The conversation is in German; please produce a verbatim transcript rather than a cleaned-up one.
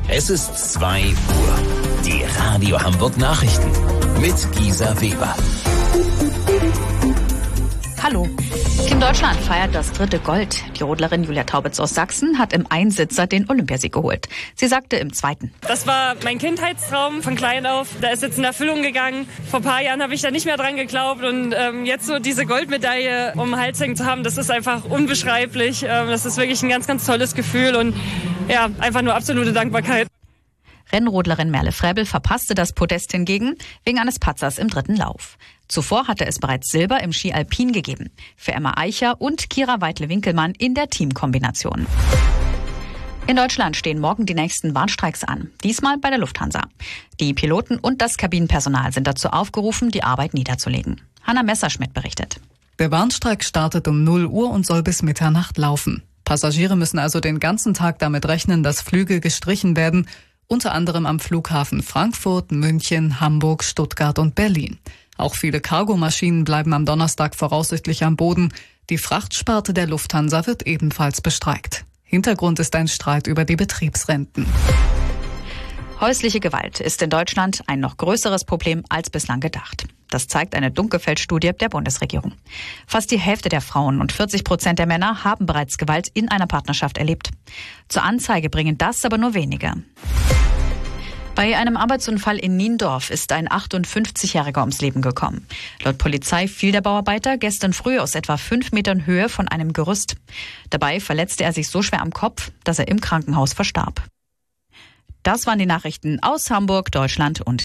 Es ist zwei Uhr. Die Radio Hamburg Nachrichten mit Gisa Weber. Hallo. Team Deutschland feiert das dritte Gold. Die Rodlerin Julia Taubitz aus Sachsen hat im Einsitzer den Olympiasieg geholt. Sie sagte im zweiten: Das war mein Kindheitstraum von klein auf. Da ist jetzt in Erfüllung gegangen. Vor ein paar Jahren habe ich da nicht mehr dran geglaubt. Und ähm, jetzt so diese Goldmedaille um den Hals hängen zu haben, das ist einfach unbeschreiblich. Ähm, das ist wirklich ein ganz, ganz tolles Gefühl. Und ja, einfach nur absolute Dankbarkeit. Rennrodlerin Merle Fräbel verpasste das Podest hingegen wegen eines Patzers im dritten Lauf. Zuvor hatte es bereits Silber im Ski Alpin gegeben. Für Emma Eicher und Kira Weidle-Winkelmann in der Teamkombination. In Deutschland stehen morgen die nächsten Warnstreiks an. Diesmal bei der Lufthansa. Die Piloten und das Kabinenpersonal sind dazu aufgerufen, die Arbeit niederzulegen. Hanna Messerschmidt berichtet. Der Warnstreik startet um null Uhr und soll bis Mitternacht laufen. Passagiere müssen also den ganzen Tag damit rechnen, dass Flüge gestrichen werden, unter anderem am Flughafen Frankfurt, München, Hamburg, Stuttgart und Berlin. Auch viele Cargomaschinen bleiben am Donnerstag voraussichtlich am Boden. Die Frachtsparte der Lufthansa wird ebenfalls bestreikt. Hintergrund ist ein Streit über die Betriebsrenten. Häusliche Gewalt ist in Deutschland ein noch größeres Problem als bislang gedacht. Das zeigt eine Dunkelfeld-Studie der Bundesregierung. Fast die Hälfte der Frauen und vierzig Prozent der Männer haben bereits Gewalt in einer Partnerschaft erlebt. Zur Anzeige bringen das aber nur wenige. Bei einem Arbeitsunfall in Niendorf ist ein achtundfünfzigjähriger ums Leben gekommen. Laut Polizei fiel der Bauarbeiter gestern früh aus etwa fünf Metern Höhe von einem Gerüst. Dabei verletzte er sich so schwer am Kopf, dass er im Krankenhaus verstarb. Das waren die Nachrichten aus Hamburg, Deutschland und